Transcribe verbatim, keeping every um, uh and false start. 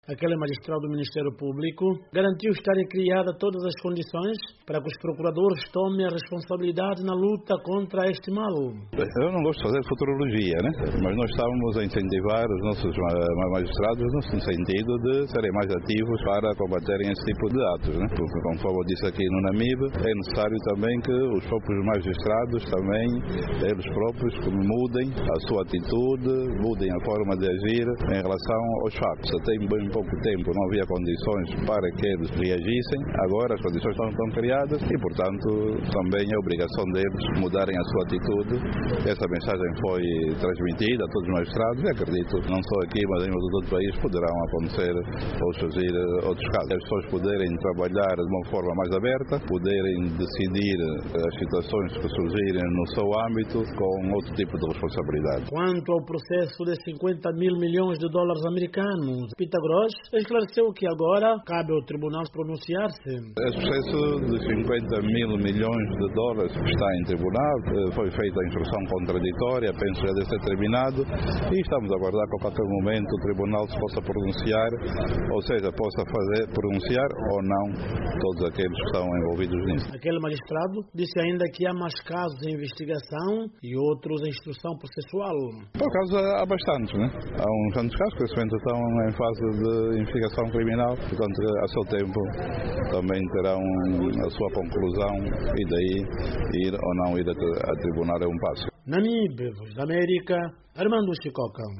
Aquele magistrado do Ministério Público garantiu estarem criadas todas as condições para que os procuradores tomem a responsabilidade na luta contra este mal. Eu não gosto de fazer futurologia, né? Mas nós estamos a incentivar os nossos magistrados no sentido de serem mais ativos para combaterem esse tipo de atos, né? Porque, conforme eu disse aqui no Namibe, é necessário também que os próprios magistrados também, eles próprios, mudem a sua atitude, mudem a forma de agir em relação aos fatos. Até bem pouco tempo não havia condições para que eles reagissem, agora as condições estão, estão criadas e, portanto, também é obrigação deles mudarem a sua atitude. Essa mensagem foi transmitida a todos os magistrados e acredito, não só aqui, mas em todo o país, poderão acontecer ou surgir outros casos. As pessoas poderem trabalhar de uma forma mais aberta, poderem decidir as situações que surgirem no seu âmbito com outro tipo de responsabilidade. Quanto ao processo de cinquenta mil milhões de dólares americanos, Pitagros esclareceu que agora cabe ao tribunal pronunciar-se. Esse processo de cinquenta mil milhões de dólares está em tribunal, foi feita a instrução contraditória, penso que deve ser terminado e estamos a aguardar que a qualquer momento o tribunal se possa pronunciar, ou seja, possa fazer, pronunciar ou não todos aqueles que estão envolvidos nisso. Aquele magistrado disse ainda que há mais casos em investigação e outros em instrução processual. Por causa há bastantes, né? Há uns tantos casos que nesse momento estão em fase de investigação criminal, portanto, a seu tempo também terão a sua conclusão e daí ir ou não ir a, a tribunal é um passo. Namibe, Voz da América, Armando Chicoca.